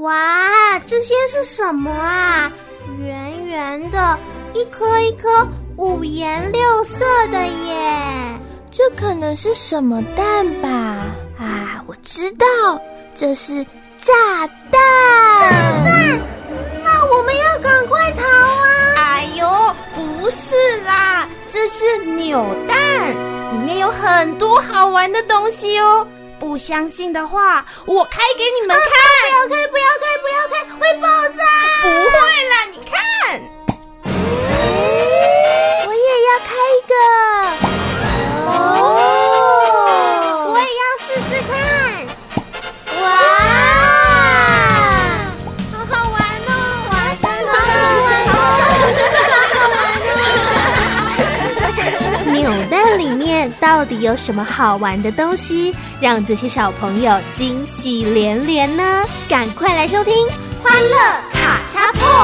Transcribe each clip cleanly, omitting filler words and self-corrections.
哇，这些是什么啊？圆圆的，一颗一颗五颜六色的耶！ 这可能是什么蛋吧？啊，我知道，这是炸弹！ 炸弹？那我们要赶快逃啊！ 哎呦，不是啦，这是扭蛋，里面有很多好玩的东西哦。不相信的话，我开给你们看。 不要开，会爆炸！ 不会啦，你看。 我也要开一个。 我也要试试看。哇， 好好玩哦！ 哇，真的好好玩哦！ 扭蛋里面到底有什么好玩的东西，让这些小朋友惊喜连连呢？赶快来收听《欢乐卡恰碰》。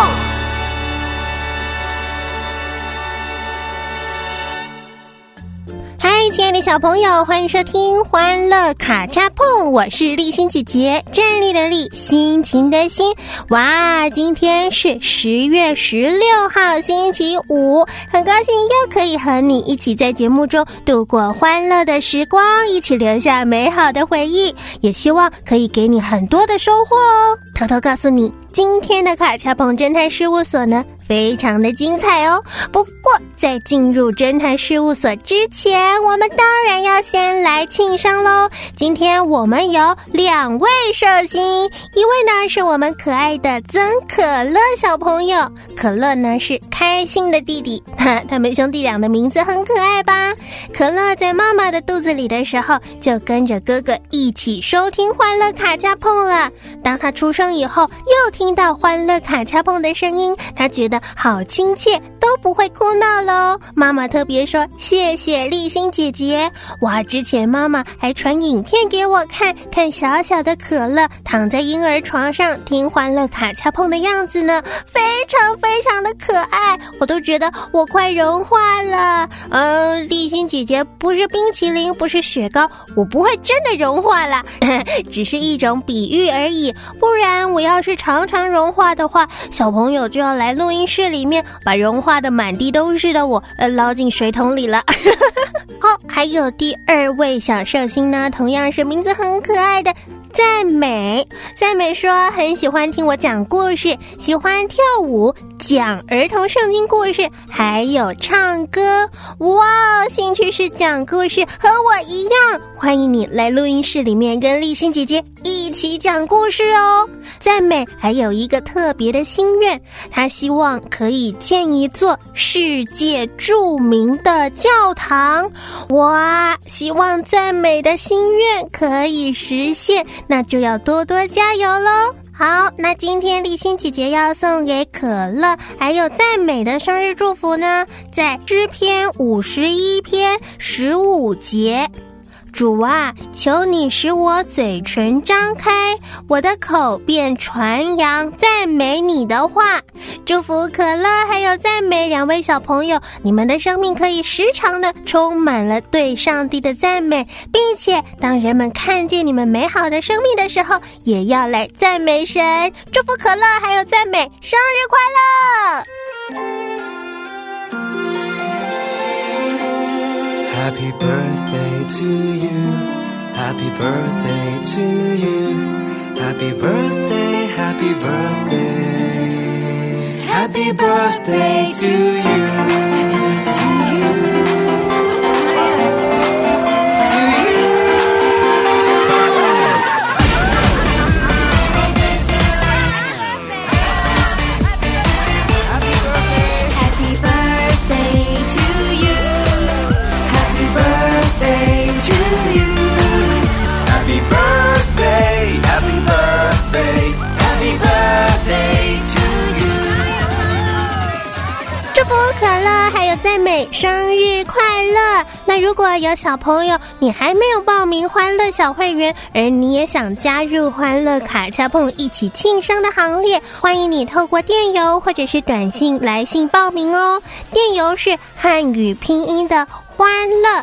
嗨，亲爱的小朋友，欢迎收听《欢乐卡恰碰》，我是立心姐姐，站立的立，心情的心。哇，今天是10月16号，星期五，很高兴又可以和你一起在节目中度过欢乐的时光，一起留下美好的回忆，也希望可以给你很多的收获哦。偷偷告诉你，今天的卡恰碰侦探事务所呢，非常的精彩哦。不过在进入侦探事务所之前，我们当然要先来庆生咯。今天我们有2位寿星，一位呢是我们可爱的曾可乐小朋友，可乐呢是开心的弟弟，他们兄弟俩的名字很可爱吧。可乐在妈妈的肚子里的时候，就跟着哥哥一起收听欢乐卡恰碰了。当他出生以后，又听到欢乐卡恰碰的声音，他觉得好亲切，都不会哭闹咯。妈妈特别说谢谢立心姐姐。哇，之前妈妈还传影片给我看，看小小的可乐躺在婴儿床上听欢乐卡恰碰的样子呢，非常非常的可爱，我都觉得我快融化了。立心姐姐不是冰淇淋，不是雪糕，我不会真的融化啦，只是一种比喻而已，不然我要是常常融化的话，小朋友就要来录音室里面把融化的满地都是的我捞进水桶里了。好，还有第2位小寿星呢，同样是名字很可爱的赞美。赞美说很喜欢听我讲故事，喜欢跳舞，讲儿童圣经故事，还有唱歌。哇，兴趣是讲故事，和我一样。欢迎你来录音室里面跟立心姐姐一起讲故事哦。赞美还有一个特别的心愿，她希望可以建一座世界著名的教堂。哇，希望赞美的心愿可以实现，那就要多多加油咯。好，那今天立心姐姐要送给可乐还有赞美的生日祝福呢，在诗篇51篇15节。主啊，求你使我嘴唇张开，我的口便传扬赞美你的话。祝福可乐还有赞美2位小朋友，你们的生命可以时常的充满了对上帝的赞美，并且当人们看见你们美好的生命的时候，也要来赞美神。祝福可乐还有赞美生日快乐 ！Happy birthday to you, happy birthday to you, happy birthday, happy birthday, happy birthday to you, to you, to you. Happy birthday to you. Happy birthday to you. Happy birthday, happy birthday, happy birthday to you. 祝福可乐还有赞美生日快乐。那如果有小朋友你还没有报名欢乐小会员，而你也想加入欢乐卡恰碰一起庆生的行列，欢迎你透过电邮或者是短信来信报名哦。电邮是汉语拼音的欢乐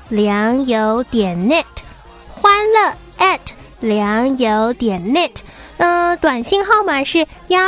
@良友.net，欢乐@良友.net。 短信号码是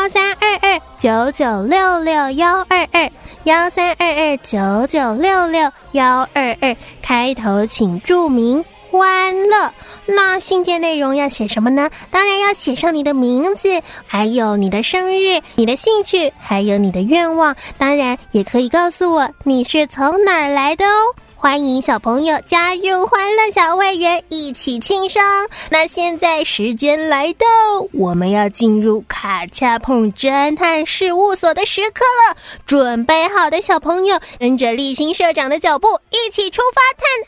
1322-9966122，1322-9966122，开头请注明欢乐。那信件内容要写什么呢？当然要写上你的名字，还有你的生日、你的兴趣，还有你的愿望。当然也可以告诉我你是从哪儿来的哦。欢迎小朋友加入欢乐小会员，一起庆生。那现在时间来到，我们要进入卡恰碰侦探事务所的时刻了。准备好的小朋友，跟着立新社长的脚步，一起出发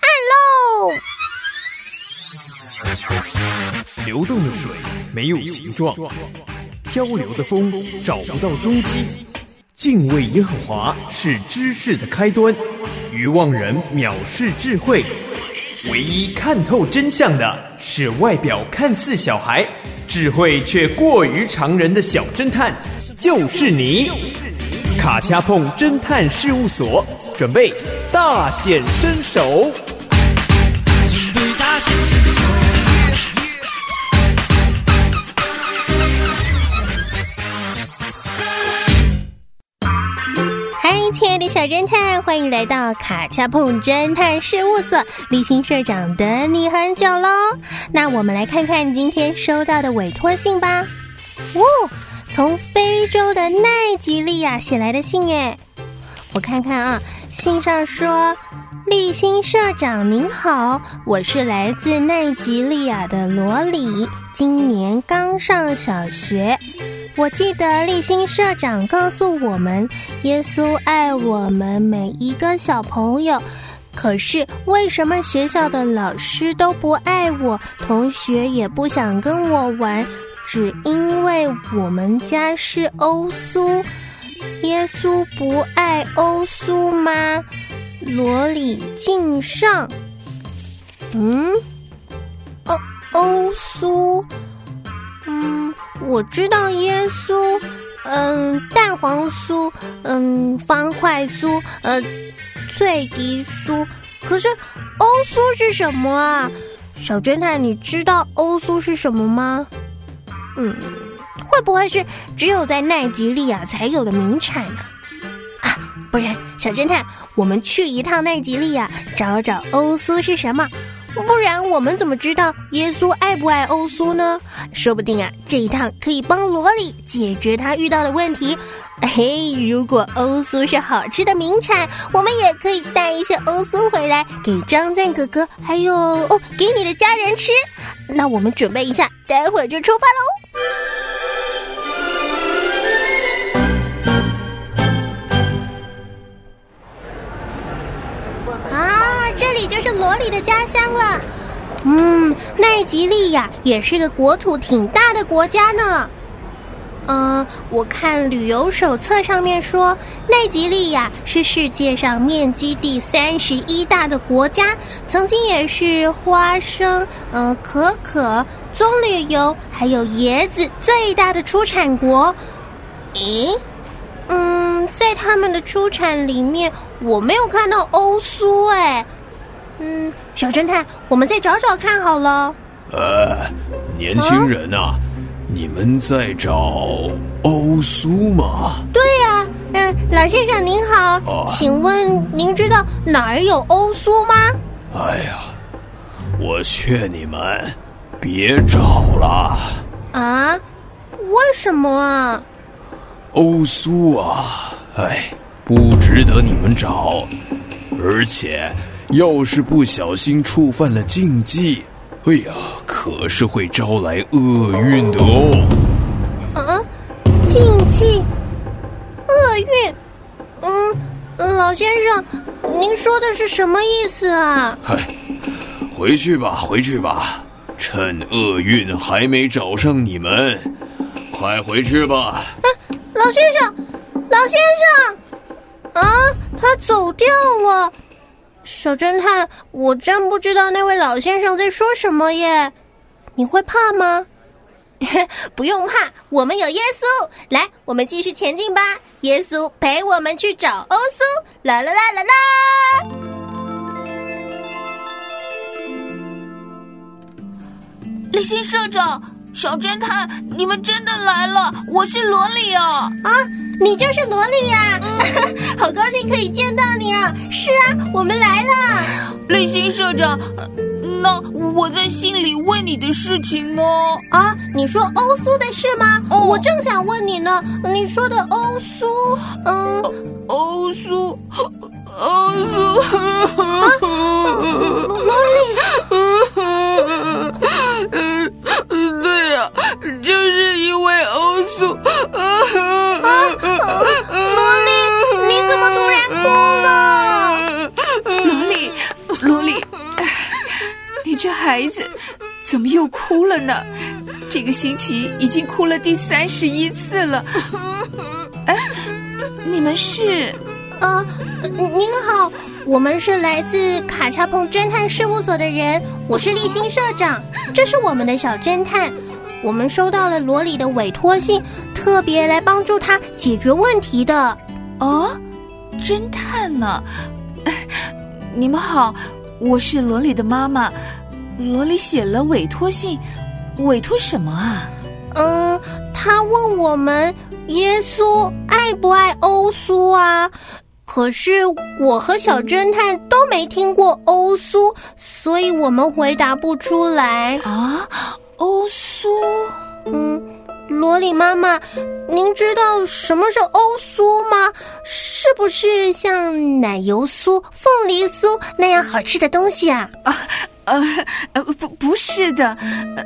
探案喽！ 流动的水没有形状，漂流的风找不到踪迹。敬畏耶和华是知识的开端，愚妄人藐视智慧。唯一看透真相的是外表看似小孩，智慧却过于常人的小侦探，就是你。卡恰碰侦探事务所准备大显身手。 大显身手。 亲爱的小侦探，欢迎来到卡恰碰侦探事务所，立新社长等你很久咯。那我们来看看今天收到的委托信吧。从非洲的奈及利亚写来的信耶，我看看啊，信上说：立新社长您好，我是来自奈及利亚的罗里，今年刚上小学。我记得立新社长告诉我们，耶稣爱我们每一个小朋友。可是为什么学校的老师都不爱我，同学也不想跟我玩，只因为我们家是欧苏？耶稣不爱欧苏吗？罗里敬上。欧苏。我知道耶稣，蛋黄酥，方块酥，脆皮酥。可是欧苏是什么啊？小侦探，你知道欧苏是什么吗？会不会是只有在奈及利亚才有的名产呢？不然小侦探，我们去一趟奈及利亚，找找欧苏是什么。不然我们怎么知道耶稣爱不爱欧苏呢？说不定啊，这一趟可以帮罗里解决他遇到的问题。如果欧苏是好吃的名产，我们也可以带一些欧苏回来给张赞哥哥，还有给你的家人吃。那我们准备一下，待会儿就出发喽。这里就是罗里的家乡了。奈及利亚也是个国土挺大的国家呢。我看旅游手册上面说，奈及利亚是世界上面积第31大的国家，曾经也是花生、可可、棕榈油还有椰子最大的出产国。在他们的出产里面，我没有看到欧苏哎。小侦探，我们再找找看好了。 年轻人啊，你们在找欧苏吗？ 对啊，老先生您好，请问您知道哪儿有欧苏吗？ 哎呀，我劝你们别找了。 为什么啊？ 欧苏啊，不值得你们找，而且要是不小心触犯了禁忌，可是会招来厄运的哦。 禁忌？厄运？老先生，您说的是什么意思啊？ 回去吧，趁厄运还没找上你们，快回去吧。 老先生，他走掉了。小侦探，我真不知道那位老先生在说什么耶。你会怕吗？不用怕，我们有耶稣。来，我们继续前进吧。耶稣陪我们去找欧苏，啦啦啦啦啦！ 立新社长， 小侦探，你们真的来了！我是罗里啊！ 啊，你就是罗里呀！好高兴可以见到你啊！是啊，我们来了。 立新社长，那我在信里问你的事情呢？ 啊，你说欧苏的事吗？我正想问你呢。你说的欧苏， 欧苏， 罗里。 对呀，就是因为欧苏。 罗里，你怎么突然哭了？ 罗里，你这孩子怎么又哭了呢？这个星期已经哭了第31次了。哎，你们是？ 您好，我们是来自卡恰碰侦探事务所的人，我是立新社长，这是我们的小侦探。我们收到了罗里的委托信，特别来帮助他解决问题的。 哦，侦探呢？你们好，我是罗里的妈妈。罗里写了委托信，委托什么啊？ 他问我们耶稣爱不爱欧苏啊？可是我和小侦探都没听过欧苏，所以我们回答不出来。 啊，欧苏？ 罗里妈妈，您知道什么是欧苏吗？是不是像奶油酥、凤梨酥那样好吃的东西啊？ 不是的，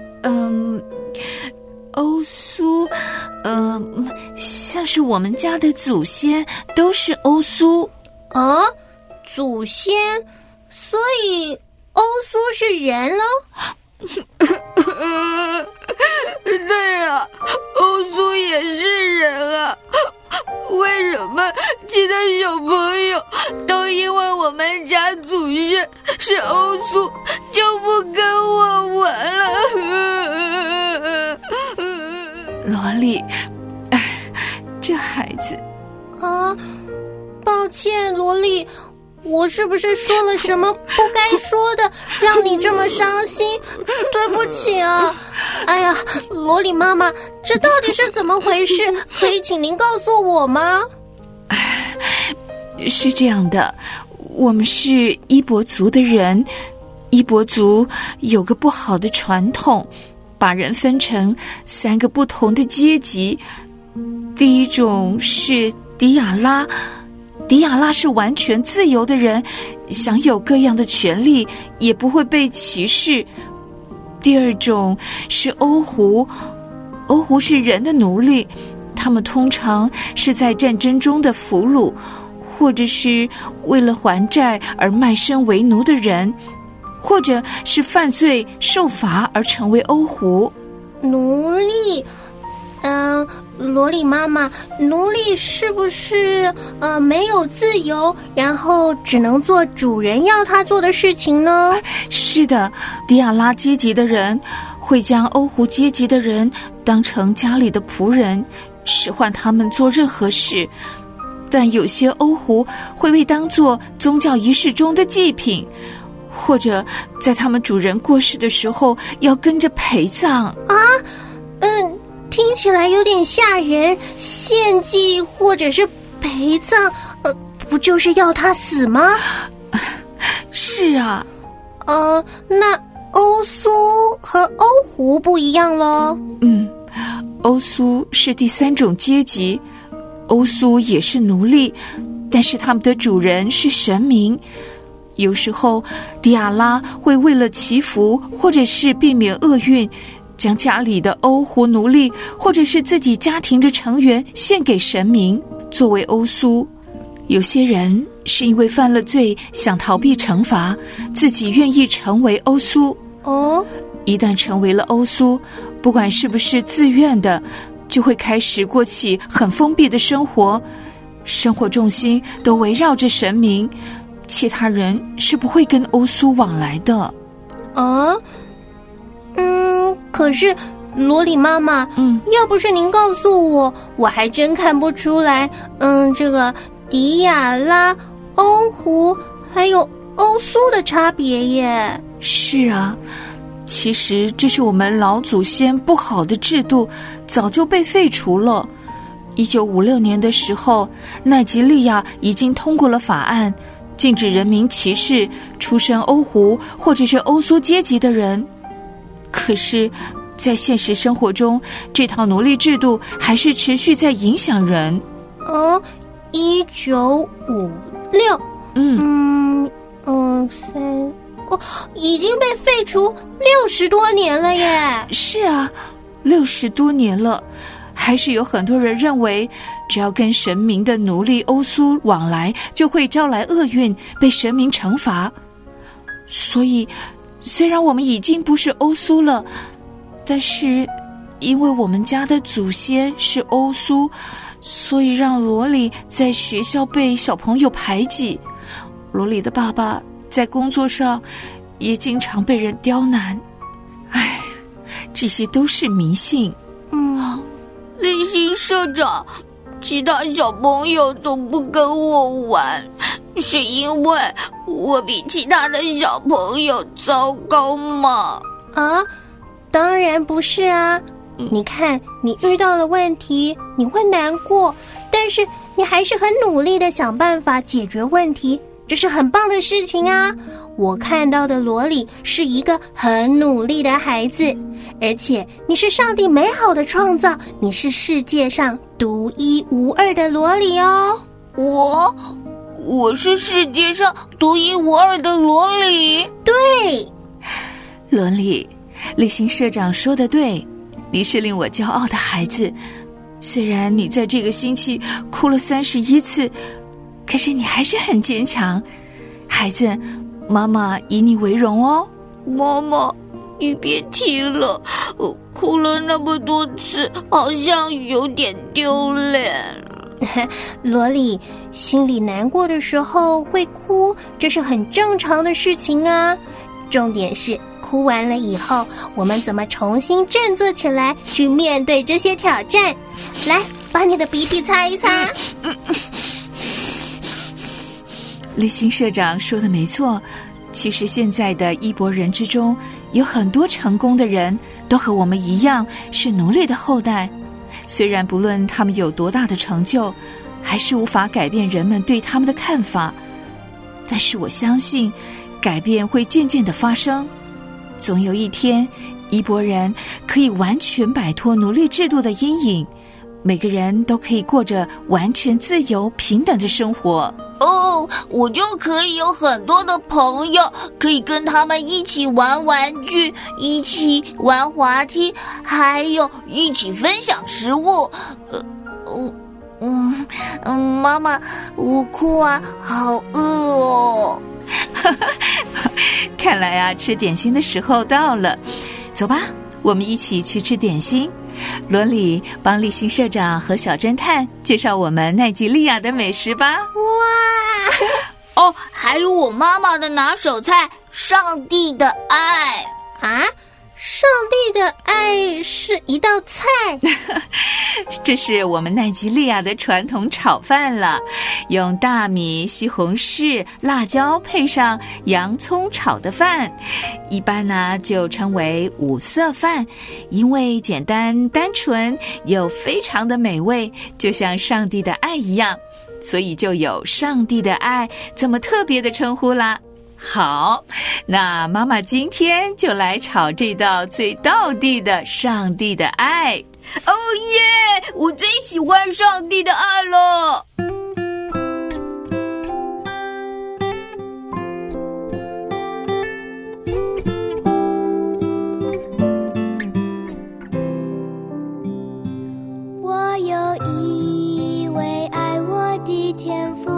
欧苏，像是我们家的祖先都是欧苏。 啊，祖先，所以欧苏是人喽？ 对啊，欧苏也是人啊。为什么其他小朋友都因为我们家祖先是欧苏就不跟我玩了？ 罗莉，这孩子啊，抱歉，罗莉，我是不是说了什么不该说的，让你这么伤心？对不起啊！哎呀，罗莉妈妈，这到底是怎么回事？可以请您告诉我吗？ 是这样的，我们是伊博族的人，伊博族有个不好的传统，把人分成3个不同的阶级。第一种是迪亚拉，迪亚拉是完全自由的人，享有各样的权利，也不会被歧视。第二种是欧胡，欧胡是人的奴隶，他们通常是在战争中的俘虏，或者是为了还债而卖身为奴的人，或者是犯罪受罚而成为欧胡。 奴隶，罗莉妈妈，奴隶是不是没有自由，然后只能做主人要他做的事情呢？ 是的，迪亚拉阶级的人会将欧胡阶级的人当成家里的仆人，使唤他们做任何事。但有些欧胡会被当作宗教仪式中的祭品，或者在他们主人过世的时候要跟着陪葬。 啊，听起来有点吓人，献祭或者是陪葬，不就是要他死吗？ 是啊。 那欧苏和欧胡不一样咯。 欧苏是第3种阶级，欧苏也是奴隶，但是他们的主人是神明。有时候迪亚拉会为了祈福或者是避免厄运，将家里的欧胡奴隶或者是自己家庭的成员献给神明作为欧苏。有些人是因为犯了罪想逃避惩罚，自己愿意成为欧苏。一旦成为了欧苏，不管是不是自愿的，就会开始过起很封闭的生活，生活重心都围绕着神明，其他人是不会跟欧苏往来的。 可是罗莉妈妈，要不是您告诉我，我还真看不出来，这个迪亚拉、欧胡还有欧苏的差别耶。 是啊， 其实这是我们老祖先不好的制度，早就被废除了。1956年的时候，奈及利亚已经通过了法案，禁止人民歧视出身欧胡或者是欧苏阶级的人。可是在现实生活中，这套奴隶制度还是持续在影响人。 1956，已经被废除60多年了耶。 是啊，60多年了，还是有很多人认为，只要跟神明的奴隶欧苏往来，就会招来厄运，被神明惩罚。所以，虽然我们已经不是欧苏了，但是因为我们家的祖先是欧苏，所以让罗里在学校被小朋友排挤。罗里的爸爸在工作上也经常被人刁难。唉，这些都是迷信。 立新社长，其他小朋友都不跟我玩，是因为我比其他的小朋友糟糕吗？ 当然不是啊。你看，你遇到了问题，你会难过，但是你还是很努力的想办法解决问题，这是很棒的事情啊。我看到的罗里是一个很努力的孩子，而且你是上帝美好的创造，你是世界上独一无二的罗里哦。 我是世界上独一无二的罗里。 对， 罗里，立新社长说得对，你是令我骄傲的孩子。虽然你在这个星期哭了31次，可是你还是很坚强。孩子，妈妈以你为荣哦。 妈妈，你别提了，哭了那么多次，好像有点丢脸。 罗里，心里难过的时候会哭，这是很正常的事情啊。重点是哭完了以后，我们怎么重新振作起来，去面对这些挑战。来，把你的鼻涕擦一擦。 立新社长说的没错，其实现在的伊博人之中，有很多成功的人都和我们一样是奴隶的后代。虽然不论他们有多大的成就，还是无法改变人们对他们的看法，但是我相信改变会渐渐的发生。总有一天，伊博人可以完全摆脱奴隶制度的阴影，每个人都可以过着完全自由平等的生活。 我就可以有很多的朋友，可以跟他们一起玩玩具，一起玩滑梯，还有一起分享食物。妈妈，我哭啊，好饿哦。 看来啊，吃点心的时候到了，走吧，我们一起去吃点心。罗里，帮立新社长和小侦探介绍我们奈及利亚的美食吧。 哇！还有我妈妈的拿手菜——上帝的爱啊！上帝的爱是一道菜。 这是我们奈及利亚的传统炒饭了，用大米、西红柿、辣椒配上洋葱炒的饭，一般呢就称为五色饭，因为简单单纯又非常的美味，就像上帝的爱一样，所以就有上帝的爱这么特别的称呼啦。好，那妈妈今天就来炒这道最道地的上帝的爱。 哦耶！我最喜欢上帝的爱了。 我有一位爱我的天父，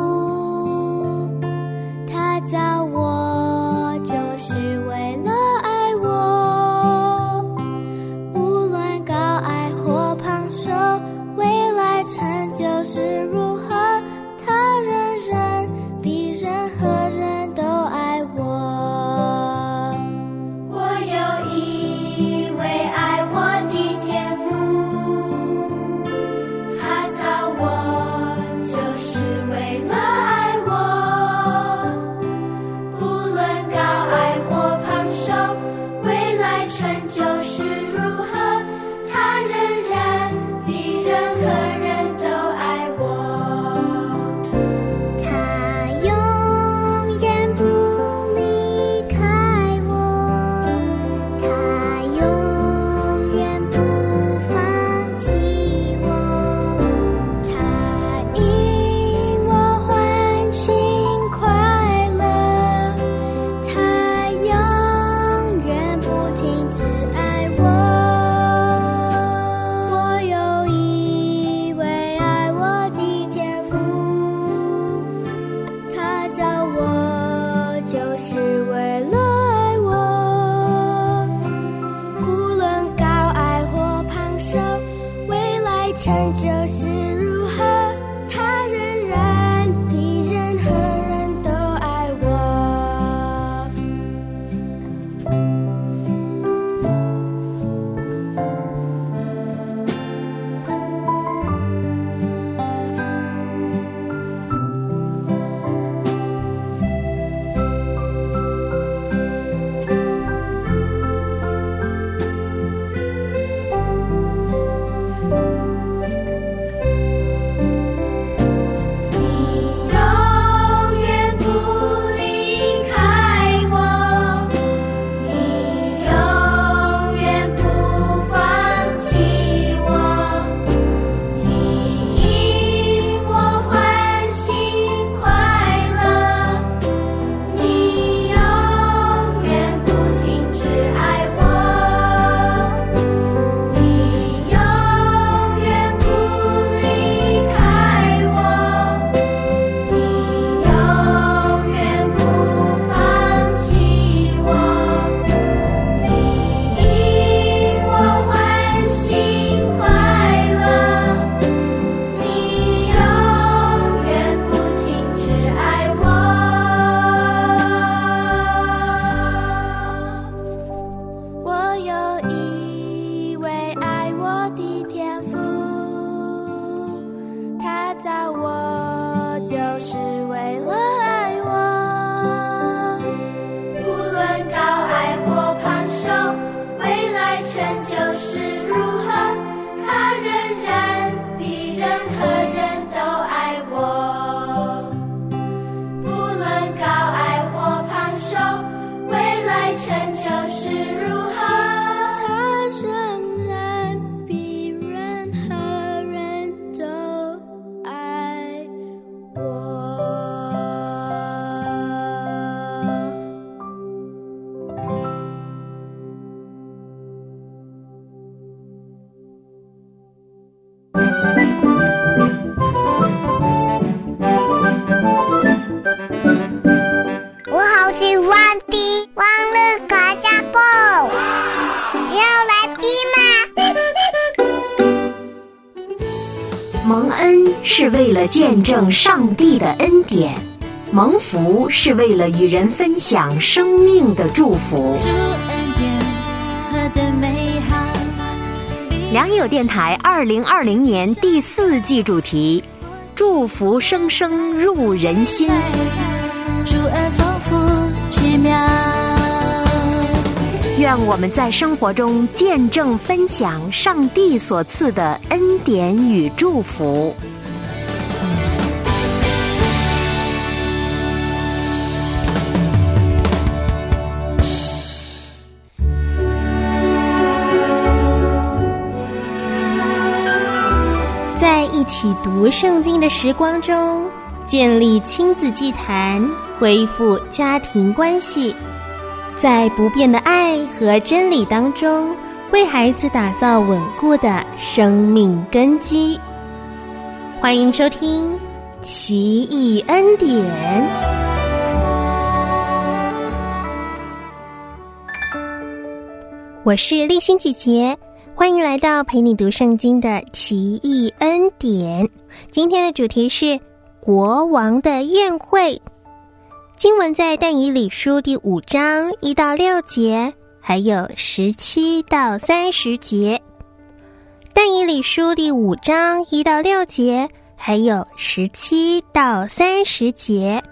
他造我就是为了爱我，无论高矮或胖瘦，未来成就是如何，他人人比任何人都爱我。我有一位爱我的天父，他造我就是为来成就是如何，他仍然比任何人都爱我。 蒙恩是为了见证上帝的恩典，蒙福是为了与人分享生命的祝福。良友电台2020年第4季主题：祝福生生入人心。 主恩丰富奇妙， 愿我们在生活中见证分享上帝所赐的恩典与祝福。 在一起读圣经的时光中，建立亲子祭坛，恢复家庭关系，在不变的爱和真理当中，为孩子打造稳固的生命根基。欢迎收听奇异恩典。我是丽欣姐姐，欢迎来到陪你读圣经的奇异恩典。今天的主题是国王的宴会。经文在但以理书第5章1到6节，还有17到30节。但以理书第5章1到6节，还有17到30节。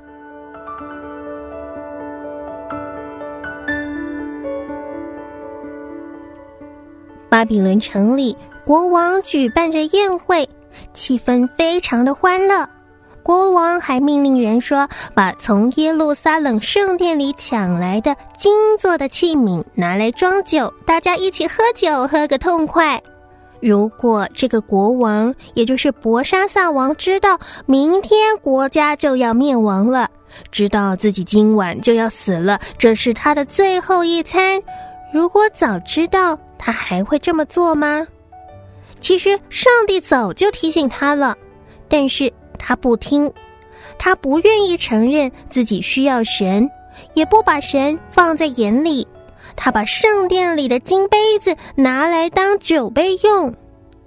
巴比伦城里，国王举办着宴会，气氛非常的欢乐。国王还命令人说，把从耶路撒冷圣殿里抢来的金做的器皿拿来装酒，大家一起喝酒，喝个痛快。如果这个国王，也就是伯沙撒王，知道明天国家就要灭亡了，知道自己今晚就要死了，这是他的最后一餐，如果早知道，他还会这么做吗？其实上帝早就提醒他了，但是他不听，他不愿意承认自己需要神，也不把神放在眼里，他把圣殿里的金杯子拿来当酒杯用。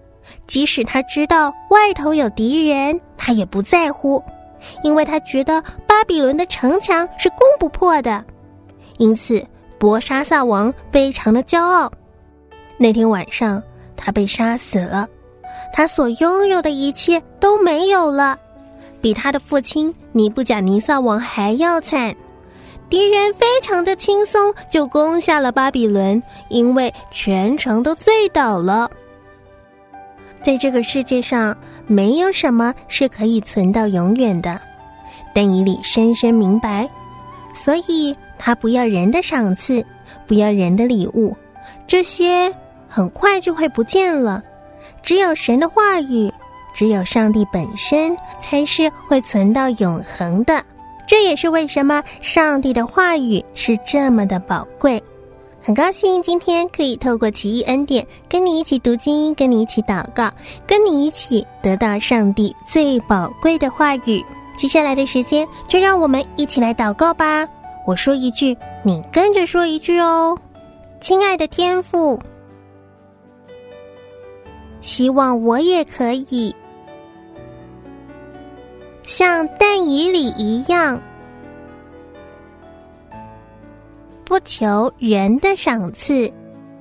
即使他知道外头有敌人，他也不在乎，因为他觉得巴比伦的城墙是攻不破的。因此伯沙撒王非常的骄傲。那天晚上他被杀死了，他所拥有的一切都没有了，比他的父亲尼布甲尼撒王还要惨。敌人非常的轻松就攻下了巴比伦，因为全城都醉倒了。在这个世界上，没有什么是可以存到永远的。但以理深深明白，所以他不要人的赏赐，不要人的礼物，这些很快就会不见了。只有神的话语，只有上帝本身才是会存到永恒的。这也是为什么上帝的话语是这么的宝贵。很高兴今天可以透过奇异恩典跟你一起读经，跟你一起祷告，跟你一起得到上帝最宝贵的话语。接下来的时间就让我们一起来祷告吧。我说一句，你跟着说一句哦。亲爱的天父，希望我也可以像但以理一样，不求人的赏赐，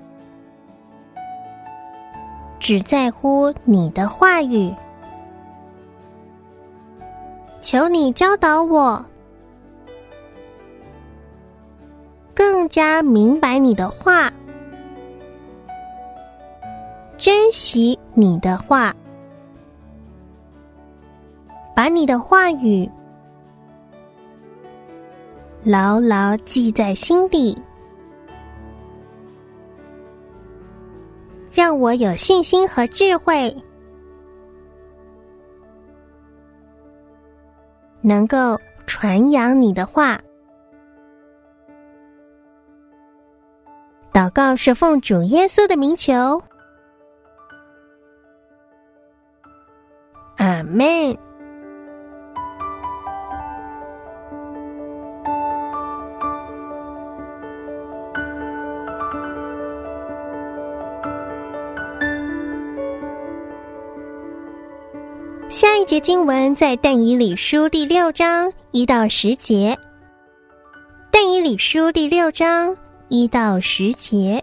只在乎你的话语。求你教导我，更加明白你的话，珍惜你的话，把你的话语牢牢记在心底，让我有信心和智慧，能够传扬你的话。祷告是奉主耶稣的名求，阿们。下一节经文在但以理书第6章1到10节。但以理书第6章1到10节。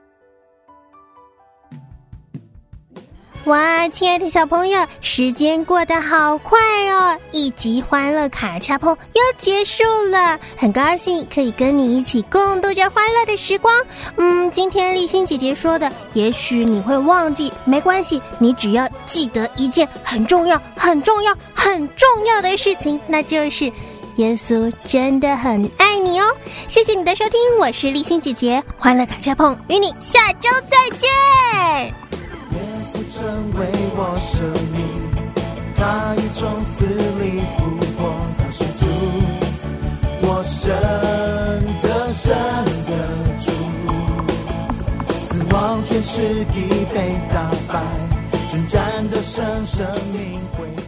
哇，亲爱的小朋友，时间过得好快哦！一集欢乐卡恰碰又结束了，很高兴可以跟你一起共度这欢乐的时光。今天立新姐姐说的，也许你会忘记，没关系，你只要记得一件很重要、很重要、很重要的事情，那就是耶稣真的很爱你哦。谢谢你的收听，我是立新姐姐，欢乐卡恰碰与你下周再见。 成为我生命，他已从死里复活，他是主，我神的神的主，死亡权势已被打败，征战的胜，生命会